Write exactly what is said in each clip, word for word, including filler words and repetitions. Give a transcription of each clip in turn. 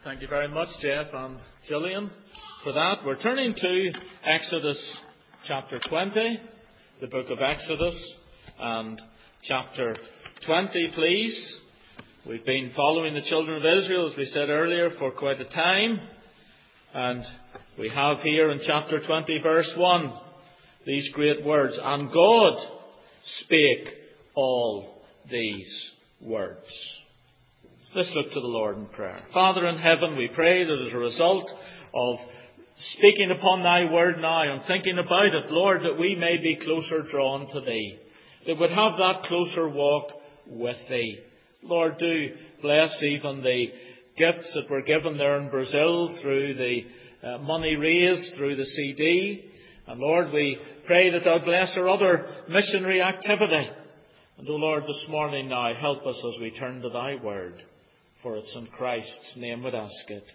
Thank you very much, Jeff and Gillian, for that. We're turning to Exodus chapter twenty, the book of Exodus, and chapter twenty, please. We've been following the children of Israel, as we said earlier, for quite a time. And we have here in chapter twenty, verse one, these great words, "And God spake all these words." Let's look to the Lord in prayer. Father in heaven, we pray that as a result of speaking upon thy word now and thinking about it, Lord, that we may be closer drawn to thee, that we'd have that closer walk with thee. Lord, do bless even the gifts that were given there in Brazil through the uh, money raised through the C D. And Lord, we pray that thou bless our other missionary activity. And, O Lord, this morning now, help us as we turn to thy word. For it's in Christ's name we ask it.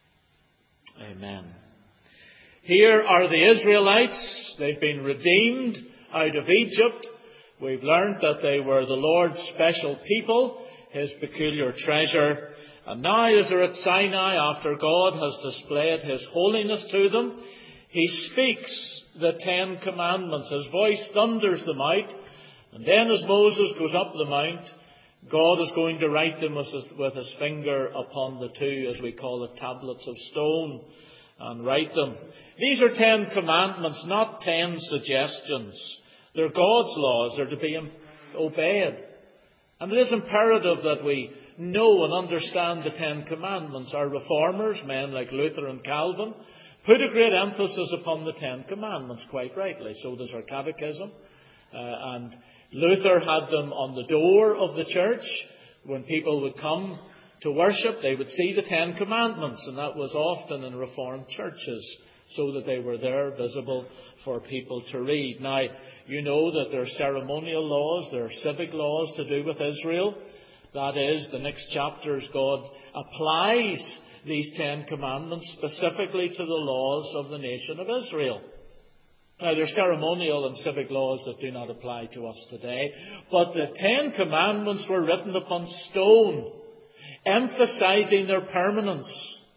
Amen. Here are the Israelites. They've been redeemed out of Egypt. We've learned that they were the Lord's special people, His peculiar treasure. And now as they're at Sinai, after God has displayed His holiness to them, He speaks the Ten Commandments. His voice thunders them out. And then as Moses goes up the mount, God is going to write them with his, with his finger upon the two, as we call it, tablets of stone, and write them. These are Ten Commandments, not ten suggestions. They're God's laws. They're to be obeyed. And it is imperative that we know and understand the Ten Commandments. Our reformers, men like Luther and Calvin, put a great emphasis upon the Ten Commandments, quite rightly. So does our catechism. Uh, and Luther had them on the door of the church. When people would come to worship, they would see the Ten Commandments, and that was often in Reformed churches, so that they were there visible for people to read. Now, you know that there are ceremonial laws, there are civic laws to do with Israel. That is, the next chapters, God applies these Ten Commandments specifically to the laws of the nation of Israel. Now, there are ceremonial and civic laws that do not apply to us today, but the Ten Commandments were written upon stone, emphasizing their permanence.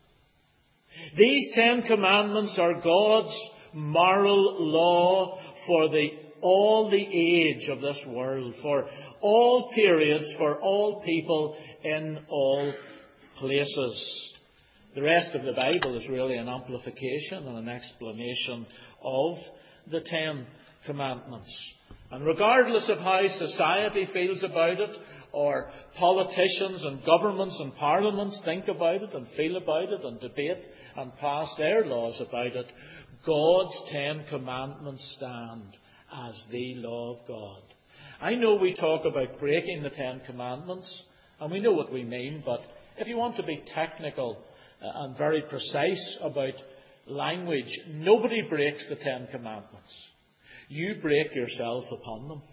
These Ten Commandments are God's moral law for the all the age of this world, for all periods, for all people, in all places. The rest of the Bible is really an amplification and an explanation of the Ten Commandments. And regardless of how society feels about it, or politicians and governments and parliaments think about it and feel about it and debate and pass their laws about it, God's Ten Commandments stand as the law of God. I know we talk about breaking the Ten Commandments, and we know what we mean, but if you want to be technical and very precise about language, nobody breaks the Ten Commandments. You break yourself upon them.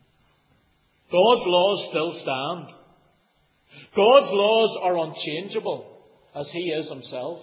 God's laws still stand. God's laws are unchangeable, as He is Himself.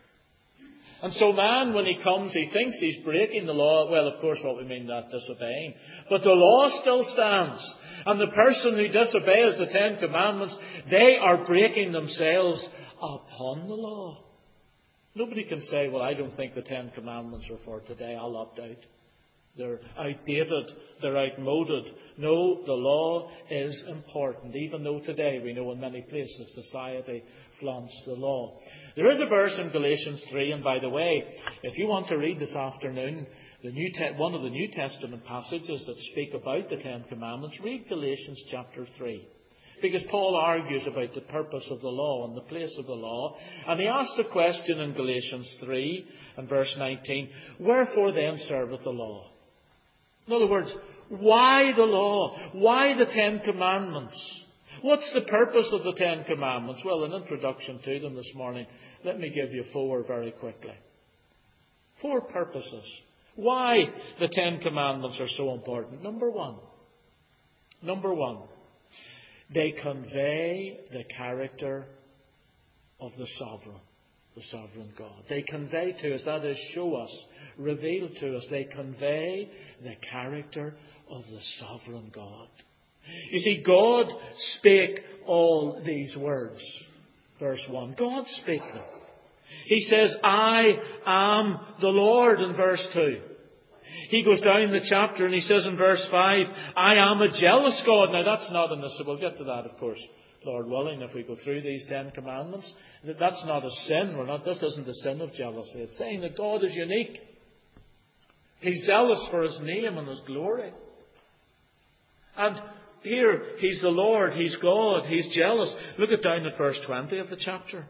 And so man, when he comes, he thinks he's breaking the law. Well, of course, what we mean that disobeying. But the law still stands. And the person who disobeys the Ten Commandments, they are breaking themselves upon the law. Nobody can say, well, I don't think the Ten Commandments are for today. I'll opt out. They're outdated. They're outmoded. No, the law is important, even though today we know in many places society flaunts the law. There is a verse in Galatians three, and by the way, if you want to read this afternoon the New Te- one of the New Testament passages that speak about the Ten Commandments, read Galatians chapter three. Because Paul argues about the purpose of the law and the place of the law. And he asks the question in Galatians three and verse nineteen, wherefore then serveth the law? In other words, why the law? Why the Ten Commandments? What's the purpose of the Ten Commandments? Well, an introduction to them this morning. Let me give you four very quickly. Four purposes. Why the Ten Commandments are so important. Number one. Number one. They convey the character of the sovereign, the sovereign God. They convey to us, that is, show us, reveal to us, they convey the character of the sovereign God. You see, God spake all these words. verse one. God speaking. He says, I am the Lord in verse two. He goes down the chapter and he says in verse five, I am a jealous God. Now that's not in this. We'll get to that, of course, Lord willing, if we go through these Ten Commandments. That's not a sin. We're not. This isn't the sin of jealousy. It's saying that God is unique. He's zealous for His name and His glory. And here, He's the Lord. He's God. He's jealous. Look at down at verse twenty of the chapter.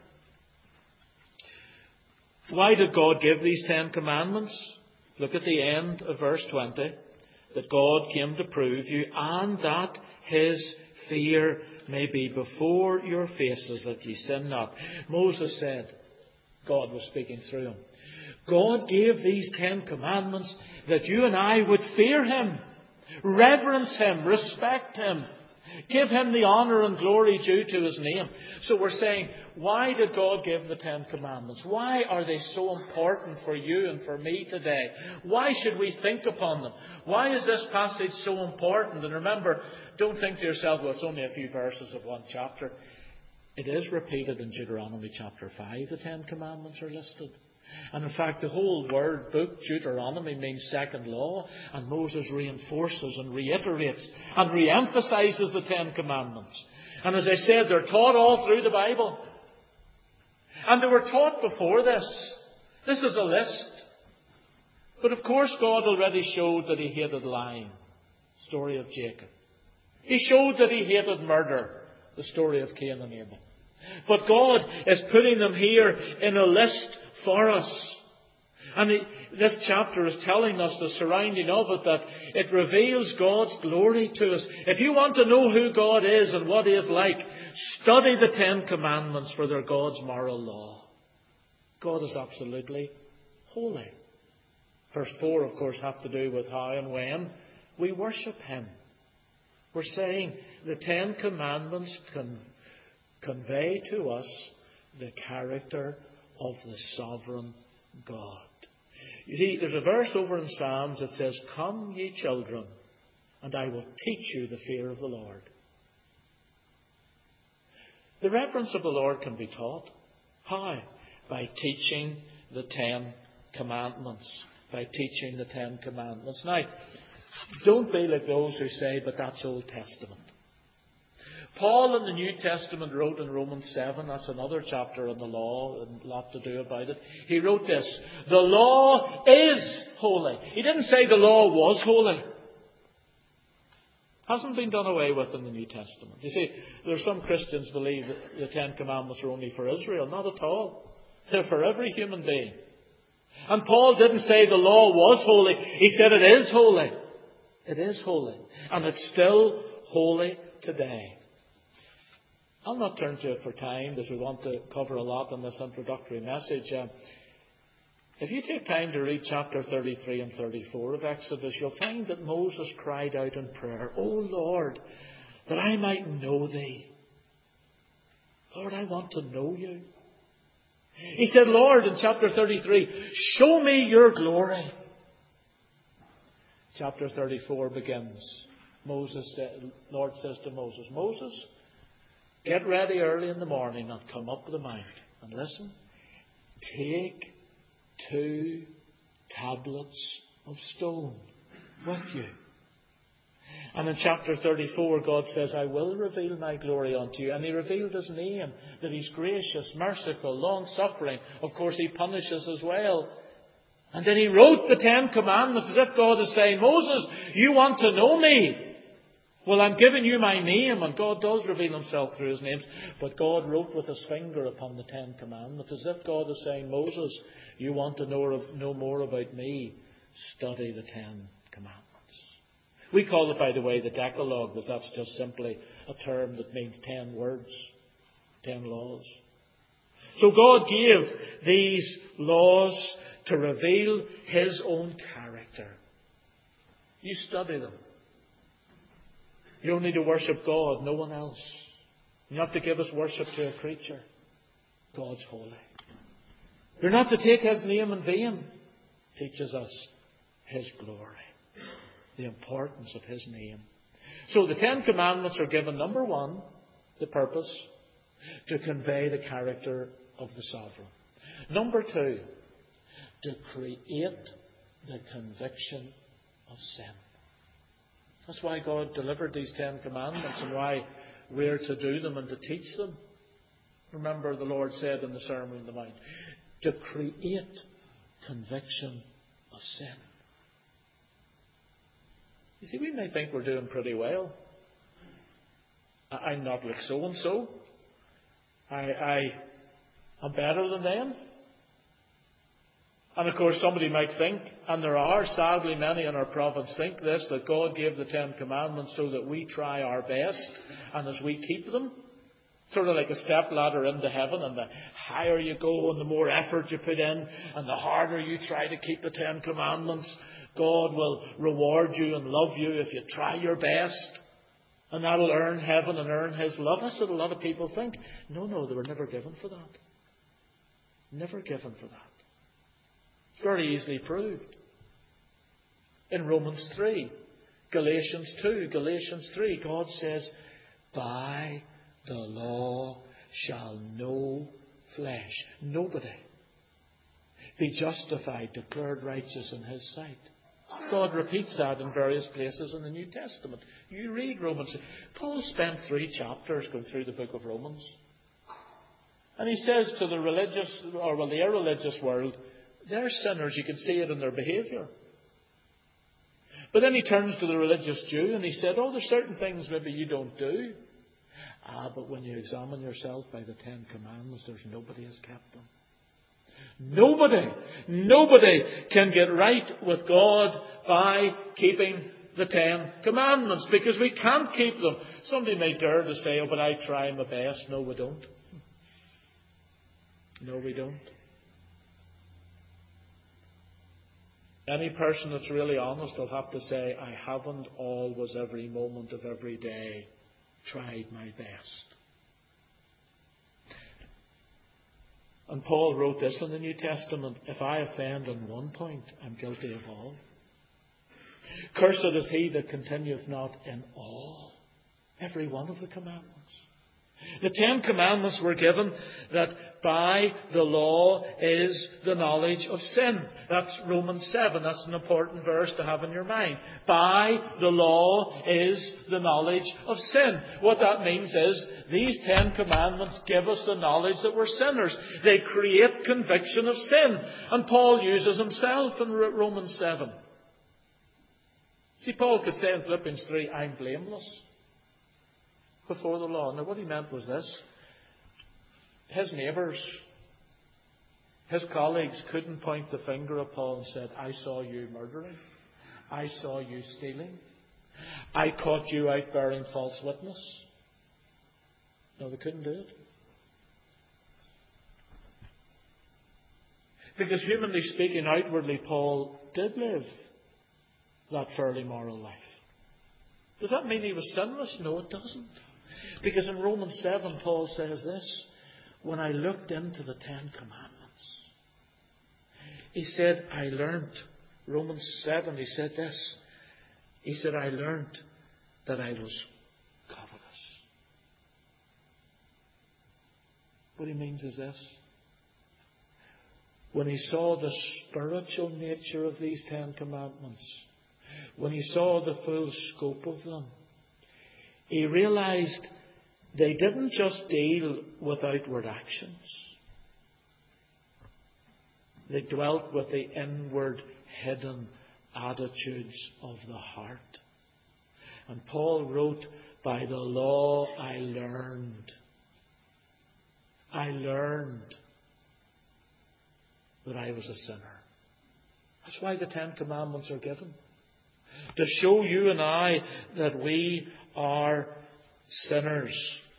Why did God give these Ten Commandments? Look at the end of verse twenty. That God came to prove you, and that His fear may be before your faces, that ye sin not. Moses said, God was speaking through him, God gave these Ten Commandments that you and I would fear Him, reverence Him, respect Him, give Him the honour and glory due to His name. So we're saying, why did God give the Ten Commandments? Why are they so important for you and for me today? Why should we think upon them? Why is this passage so important? And remember, don't think to yourself, well, it's only a few verses of one chapter. It is repeated in Deuteronomy chapter five. The Ten Commandments are listed. And in fact, the whole word book, Deuteronomy, means second law. And Moses reinforces and reiterates and re-emphasises the Ten Commandments. And as I said, they're taught all through the Bible. And they were taught before this. This is a list. But of course, God already showed that He hated lying. Story of Jacob. He showed that He hated murder. The story of Cain and Abel. But God is putting them here in a list for us. And this chapter is telling us the surrounding of it, that it reveals God's glory to us. If you want to know who God is and what He is like, study the Ten Commandments, for they're God's moral law. God is absolutely holy. Verse four, of course, have to do with how and when we worship Him. We're saying the Ten Commandments can convey to us the character of the sovereign God. You see, there's a verse over in Psalms that says, come ye children, and I will teach you the fear of the Lord. The reverence of the Lord can be taught. How? By teaching the Ten Commandments. By teaching the Ten Commandments. Now, don't be like those who say, but that's Old Testament. Paul in the New Testament wrote in Romans seven, that's another chapter on the law, and a lot to do about it. He wrote this, the law is holy. He didn't say the law was holy. Hasn't been done away with in the New Testament. You see, there are some Christians who believe that the Ten Commandments are only for Israel. Not at all. They're for every human being. And Paul didn't say the law was holy. He said it is holy. It is holy. And it's still holy today. I'll not turn to it for time, because we want to cover a lot in this introductory message. Um, if you take time to read chapter thirty-three and thirty-four of Exodus, you'll find that Moses cried out in prayer, O Lord, that I might know Thee. Lord, I want to know You. He said, Lord, in chapter thirty-three, show me Your glory. Chapter thirty-four begins. Moses said, Lord says to Moses, Moses, get ready early in the morning and come up the mount. And listen, take two tablets of stone with you. And in chapter thirty-four, God says, I will reveal my glory unto you. And He revealed His name, that He's gracious, merciful, long-suffering. Of course, He punishes as well. And then He wrote the Ten Commandments as if God is saying, Moses, you want to know Me? Well, I'm giving you my name, and God does reveal Himself through His names. But God wrote with His finger upon the Ten Commandments, as if God is saying, Moses, you want to know, know more about Me? Study the Ten Commandments. We call it, by the way, the Decalogue, but that's just simply a term that means ten words, ten laws. So God gave these laws to reveal His own character. You study them. You don't need to worship God, no one else. You're not to give us worship to a creature. God's holy. You're not to take His name in vain. Teaches us His glory. The importance of His name. So the Ten Commandments are given, number one, the purpose. to convey the character of the sovereign. Number two, to create the conviction of sin. That's why God delivered these Ten Commandments and why we're to do them and to teach them. Remember, the Lord said in the Sermon on the Mount, to create conviction of sin. You see, we may think we're doing pretty well. I'm not like so-and-so. I, I, I'm better than them. And of course somebody might think, and there are sadly many in our province think this, that God gave the Ten Commandments so that we try our best, and as we keep them, sort of like a step ladder into heaven, and the higher you go and the more effort you put in, and the harder you try to keep the Ten Commandments, God will reward you and love you if you try your best. And that'll earn heaven and earn His love. That's what a lot of people think. No, no, they were never given for that. Never given for that. It's very easily proved. In Romans three, Galatians two, Galatians three, God says, by the law shall no flesh, nobody, be justified, declared righteous in His sight. God repeats that in various places in the New Testament. You read Romans. Paul spent three chapters going through the book of Romans. And he says to the religious, or well, the irreligious world, they're sinners. You can see it in their behaviour. But then he turns to the religious Jew and he said, oh, there's certain things maybe you don't do. Ah, but when you examine yourself by the Ten Commandments, there's nobody has kept them. Nobody, nobody can get right with God by keeping the Ten Commandments, because we can't keep them. Somebody may dare to say, oh, but I try my best. No, we don't. No, we don't. Any person that's really honest will have to say, I haven't always, every moment of every day, tried my best. And Paul wrote this in the New Testament, if I offend on one point, I'm guilty of all. Cursed is he that continueth not in all, every one of the commandments. The Ten Commandments were given that by the law is the knowledge of sin. That's Romans seven. That's an important verse to have in your mind. By the law is the knowledge of sin. What that means is these Ten Commandments give us the knowledge that we're sinners. They create conviction of sin. And Paul uses himself in Romans seven. See, Paul could say in Philippians three, I'm blameless before the law. Now what he meant was this. His neighbours, his colleagues couldn't point the finger at Paul and said, I saw you murdering. I saw you stealing. I caught you out bearing false witness. No, they couldn't do it. Because humanly speaking, outwardly, Paul did live that fairly moral life. Does that mean he was sinless? No, it doesn't. Because in Romans seven, Paul says this, when I looked into the Ten Commandments, he said, I learned, Romans seven, he said this, he said, I learned that I was covetous. What he means is this, when he saw the spiritual nature of these Ten Commandments, when he saw the full scope of them, he realized they didn't just deal with outward actions. They dwelt with the inward, hidden attitudes of the heart. And Paul wrote, by the law I learned. I learned that I was a sinner. That's why the Ten Commandments are given. To show you and I that we are sinners.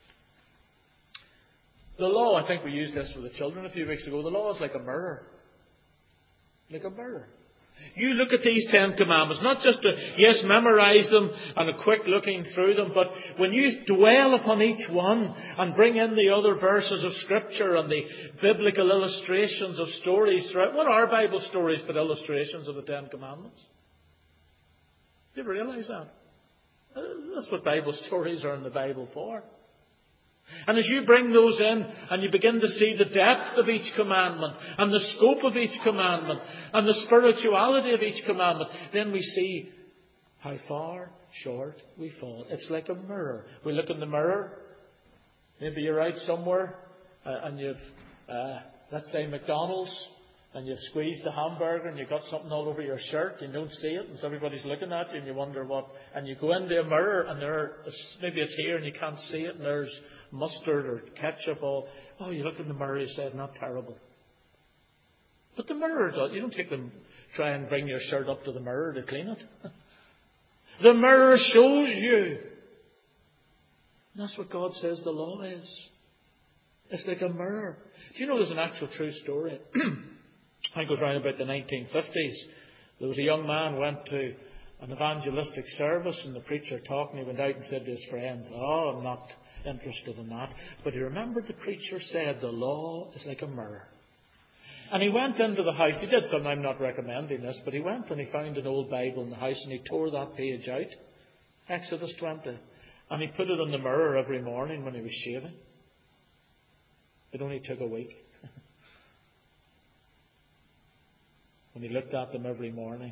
The law, I think we used this for the children a few weeks ago, the law is like a mirror. Like a mirror. You look at these Ten Commandments, not just to, yes, memorize them and a quick looking through them, but when you dwell upon each one and bring in the other verses of Scripture and the biblical illustrations of stories throughout. What are Bible stories but illustrations of the Ten Commandments? Do you ever realise that? That's what Bible stories are in the Bible for. And as you bring those in and you begin to see the depth of each commandment and the scope of each commandment and the spirituality of each commandment, then we see how far short we fall. It's like a mirror. We look in the mirror. Maybe you're out somewhere uh, and you've, uh, let's say McDonald's, and you've squeezed the hamburger and you've got something all over your shirt and you don't see it, and so everybody's looking at you and you wonder what. And you go into a mirror and there, maybe it's here and you can't see it, and there's mustard or ketchup. All, oh, you look in the mirror, you say, it's not terrible. But the mirror does. You don't take them, try and bring your shirt up to the mirror to clean it. The mirror shows you. And that's what God says the law is. It's like a mirror. Do you know there's an actual true story? I think it was around about the nineteen fifties. There was a young man went to an evangelistic service, and the preacher talked, and he went out and said to his friends, oh, I'm not interested in that. But he remembered the preacher said the law is like a mirror. And he went into the house. He did something, I'm not recommending this, but he went and he found an old Bible in the house and he tore that page out, Exodus twenty. And he put it in the mirror every morning when he was shaving. It only took a week. When he looked at them every morning,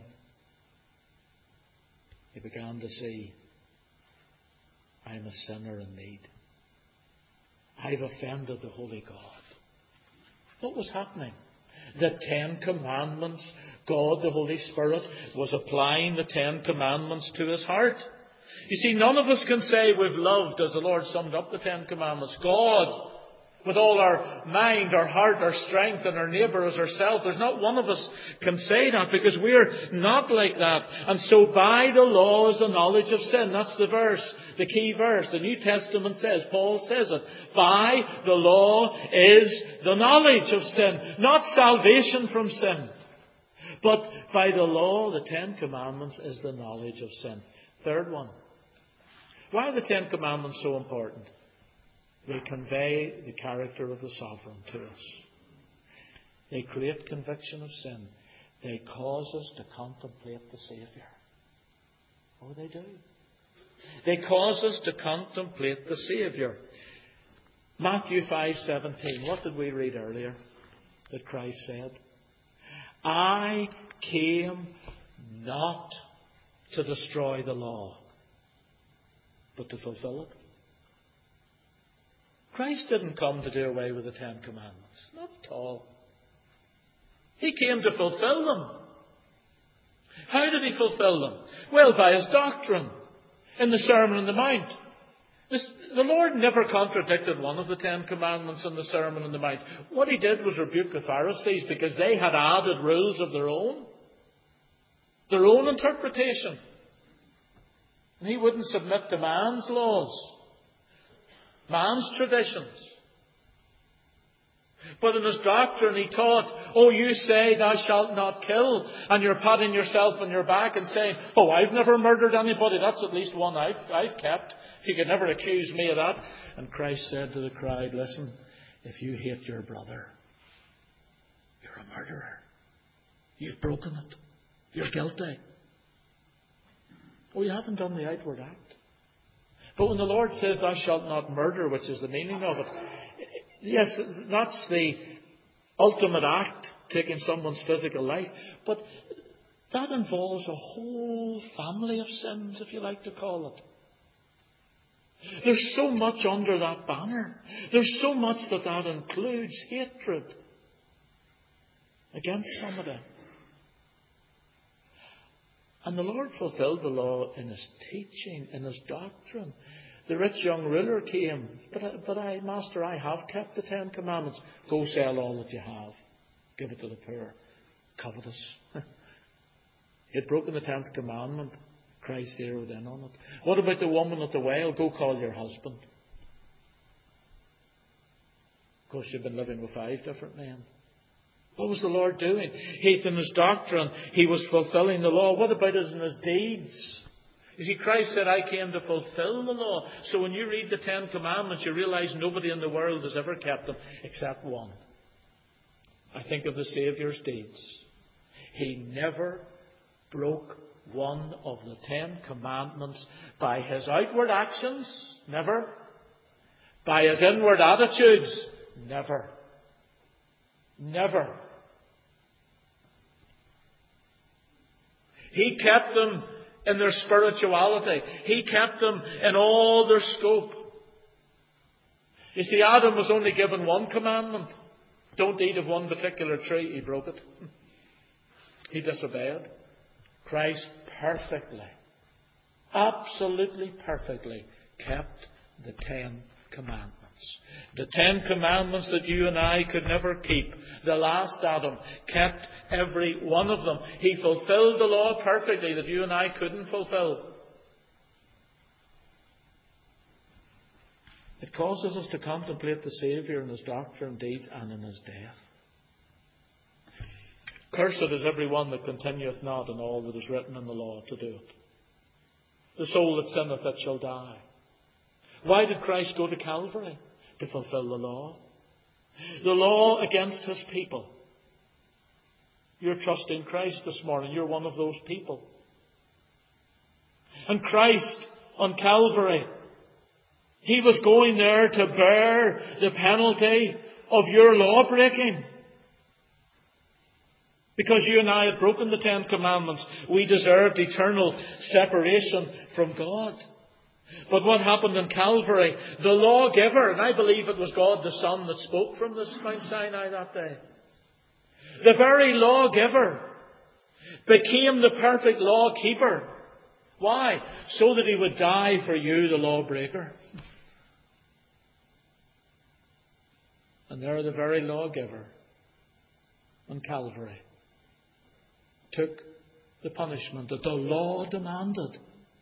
he began to see, I'm a sinner in need. I've offended the Holy God. What was happening? The Ten Commandments, God the Holy Spirit was applying the Ten Commandments to his heart. You see, none of us can say we've loved, as the Lord summed up the Ten Commandments, God with all our mind, our heart, our strength, and our neighbour as ourselves. There's not one of us can say that, because we're not like that. And so by the law is the knowledge of sin. That's the verse, the key verse. The New Testament says, Paul says it. By the law is the knowledge of sin. Not salvation from sin. But by the law, the Ten Commandments is the knowledge of sin. Third one. Why are the Ten Commandments so important? They convey the character of the sovereign to us. They create conviction of sin. They cause us to contemplate the Saviour. Oh, they do. They cause us to contemplate the Saviour. Matthew five seventeen. What did we read earlier that Christ said? I came not to destroy the law, but to fulfill it. Christ didn't come to do away with the Ten Commandments. Not at all. He came to fulfill them. How did he fulfill them? Well, by his doctrine in the Sermon on the Mount. This, the Lord never contradicted one of the Ten Commandments in the Sermon on the Mount. What he did was rebuke the Pharisees because they had added rules of their own. Their own interpretation. And he wouldn't submit to man's laws. Man's traditions. But in his doctrine he taught, oh, you say thou shalt not kill, and you're patting yourself on your back and saying, oh, I've never murdered anybody. That's at least one I've, I've kept. You could never accuse me of that. And Christ said to the crowd, listen, if you hate your brother, you're a murderer. You've broken it. You're guilty. Oh, you haven't done the outward act. But when the Lord says, thou shalt not murder, which is the meaning of it, yes, that's the ultimate act, taking someone's physical life. But that involves a whole family of sins, if you like to call it. There's so much under that banner. There's so much that that includes. Hatred against somebody. And the Lord fulfilled the law in his teaching, in his doctrine. The rich young ruler came, but I, but I, Master, I have kept the Ten Commandments. Go sell all that you have. Give it to the poor. Covetous. He had broken the tenth commandment. Christ zeroed in on it. What about the woman at the well? Go call your husband. Of course, you've been living with five different men. What was the Lord doing? He, in his doctrine, he was fulfilling the law. What about it in his deeds? You see, Christ said, I came to fulfill the law. So when you read the Ten Commandments, you realize nobody in the world has ever kept them except one. I think of the Saviour's deeds. He never broke one of the Ten Commandments by his outward actions. Never. By his inward attitudes? Never. Never. He kept them in their spirituality. He kept them in all their scope. You see, Adam was only given one commandment. Don't eat of one particular tree. He broke it. He disobeyed. Christ perfectly, absolutely perfectly kept the Ten Commandments. The Ten Commandments that you and I could never keep. The last Adam kept every one of them. He fulfilled the law perfectly that you and I couldn't fulfill. It causes us to contemplate the Saviour in His doctrine, deeds, and in His death. Cursed is every one that continueth not in all that is written in the law to do it. The soul that sinneth, it shall die. Why did Christ go to Calvary? To fulfill the law. The law against His people. You're trusting Christ this morning. You're one of those people. And Christ on Calvary, He was going there to bear the penalty of your law breaking. Because you and I had broken the Ten Commandments, we deserved eternal separation from God. But what happened in Calvary? The lawgiver, and I believe it was God the Son that spoke from this Mount Sinai that day. The very lawgiver became the perfect lawkeeper. Why? So that He would die for you, the lawbreaker. And there the very lawgiver on Calvary took the punishment that the law demanded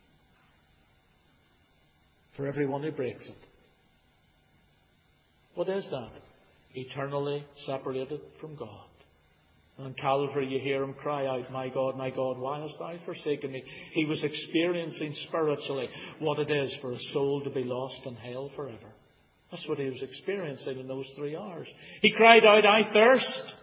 for everyone who breaks it. What is that? Eternally separated from God. And on Calvary you hear Him cry out, "My God, my God, why hast thou forsaken me?" He was experiencing spiritually what it is for a soul to be lost in hell forever. That's what He was experiencing in those three hours. He cried out, "I thirst."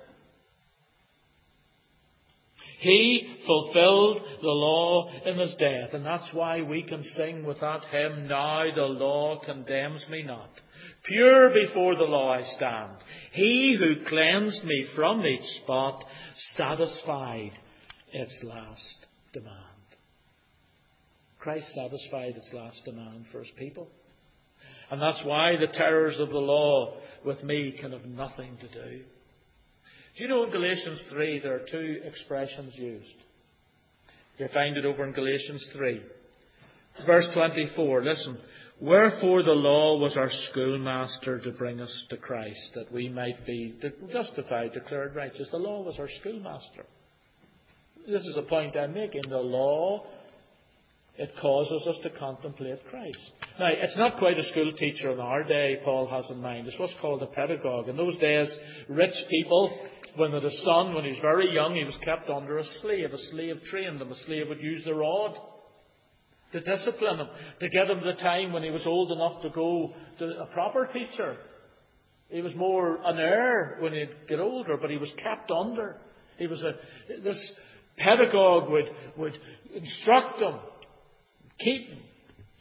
He fulfilled the law in His death. And that's why we can sing with that hymn, "Now the law condemns me not. Pure before the law I stand. He who cleansed me from each spot satisfied its last demand." Christ satisfied its last demand for His people. And that's why the terrors of the law with me can have nothing to do. Do you know in Galatians three there are two expressions used? You find it over in Galatians three. Verse twenty-four, listen. "Wherefore the law was our schoolmaster to bring us to Christ, that we might be justified, declared righteous." The law was our schoolmaster. This is a point I'm making. The law, it causes us to contemplate Christ. Now, it's not quite a school teacher in our day Paul has in mind. It's what's called a pedagogue. In those days, rich people, when they had a son, when he was very young, he was kept under a slave. A slave trained him. A slave would use the rod to discipline him, to get him to the time when he was old enough to go to a proper teacher. He was more an heir when he'd get older, but he was kept under. He was a, this pedagogue would, would instruct him, keep him,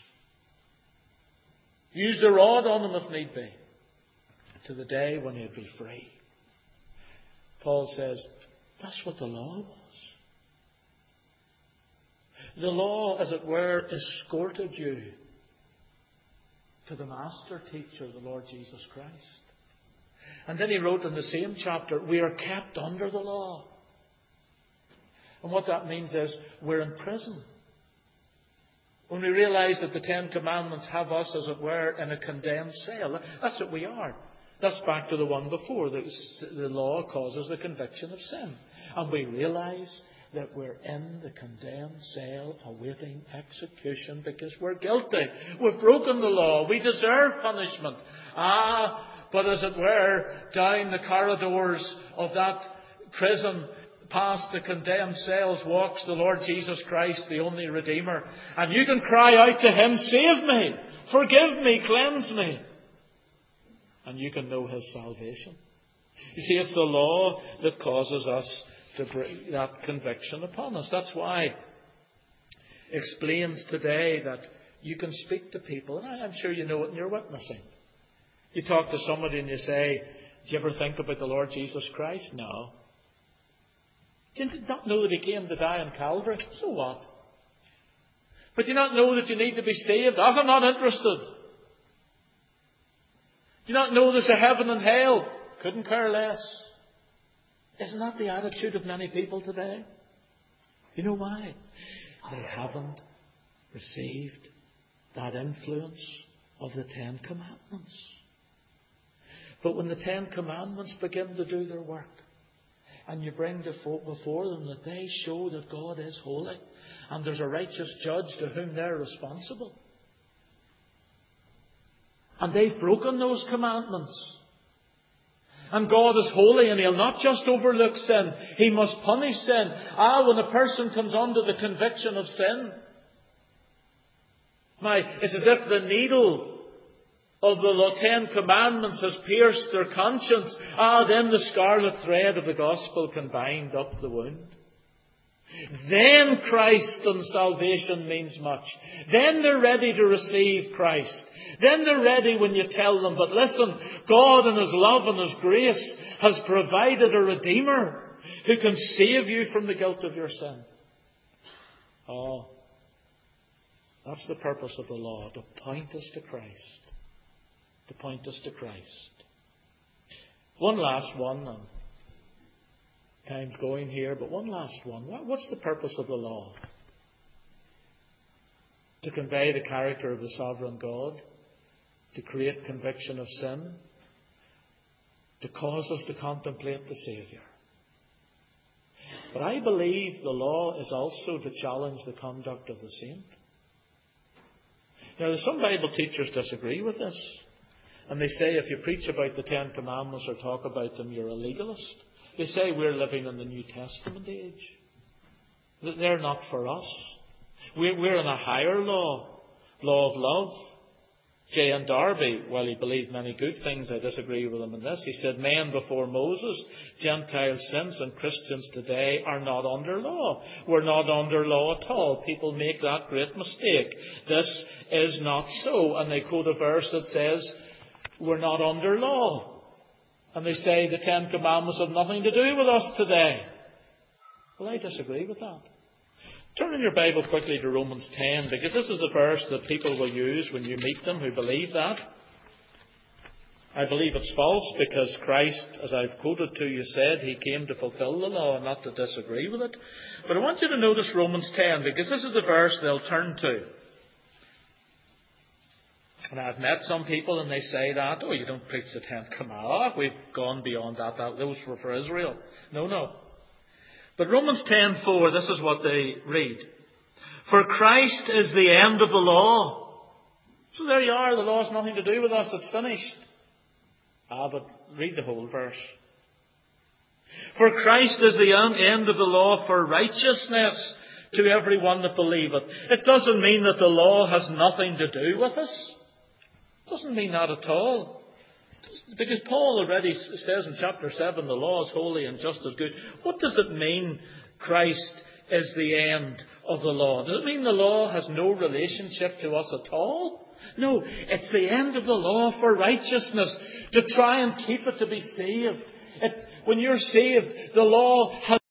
use the rod on him if need be, to the day when he'd be free. Paul says, that's what the law was. The law, as it were, escorted you to the master teacher, the Lord Jesus Christ. And then he wrote in the same chapter, we are kept under the law. And what that means is we're in prison. When we realize that the Ten Commandments have us, as it were, in a condemned cell. That's what we are. That's back to the one before. The, the law causes the conviction of sin. And we realize that we're in the condemned cell awaiting execution because we're guilty. We've broken the law. We deserve punishment. Ah, but as it were, down the corridors of that prison, past the condemned cells, walks the Lord Jesus Christ, the only Redeemer. And you can cry out to Him, save me, forgive me, cleanse me. And you can know His salvation. You see, it's the law that causes us to bring that conviction upon us. That's why it explains today that you can speak to people, and I'm sure you know it in your witnessing. You talk to somebody and you say, do you ever think about the Lord Jesus Christ? No. Do you not know that He came to die on Calvary? So what? But do you not know that you need to be saved? Oh, I'm not interested. Do you not know there's a heaven and hell? Couldn't care less. Isn't that the attitude of many people today? You know why? They haven't received that influence of the Ten Commandments. But when the Ten Commandments begin to do their work, and you bring before them that they show that God is holy, and there's a righteous judge to whom they're responsible, and they've broken those commandments, and God is holy and He'll not just overlook sin, He must punish sin. Ah, when a person comes under the conviction of sin, my, it's as if the needle of the Ten Commandments has pierced their conscience. Ah, then the scarlet thread of the gospel can bind up the wound. Then Christ and salvation means much. Then they're ready to receive Christ. Then they're ready when you tell them, but listen, God in His love and His grace has provided a Redeemer who can save you from the guilt of your sin. Oh, that's the purpose of the law, to point us to Christ. To point us to Christ. One last one, and time's going here, but one last one. What's the purpose of the law? To convey the character of the sovereign God, to create conviction of sin, to cause us to contemplate the Saviour. But I believe the law is also to challenge the conduct of the saint. Now, some Bible teachers disagree with this. And they say if you preach about the Ten Commandments or talk about them, you're a legalist. They say we're living in the New Testament age. That they're not for us. We're, we're in a higher law. Law of love. J N Darby, while he believed many good things, I disagree with him in this. He said men before Moses, Gentiles since, and Christians today are not under law. We're not under law at all. People make that great mistake. This is not so. And they quote a verse that says, we're not under law. And they say the Ten Commandments have nothing to do with us today. Well, I disagree with that. Turn in your Bible quickly to Romans ten, because this is a verse that people will use when you meet them who believe that. I believe it's false because Christ, as I've quoted to you, said He came to fulfill the law and not to disagree with it. But I want you to notice Romans ten, because this is the verse they'll turn to. And I've met some people and they say that, oh, you don't preach the Ten Commandments. We've gone beyond that. that. Those were for Israel. No, no. But Romans ten four, this is what they read. For Christ is the end of the law. So there you are. The law has nothing to do with us. It's finished. Ah, but read the whole verse. For Christ is the end of the law for righteousness to everyone that believeth. It doesn't mean that the law has nothing to do with us. It doesn't mean that at all. Because Paul already says in chapter seven, the law is holy and just as good. What does it mean, Christ is the end of the law? Does it mean the law has no relationship to us at all? No, it's the end of the law for righteousness, to try and keep it to be saved. It, when you're saved, the law has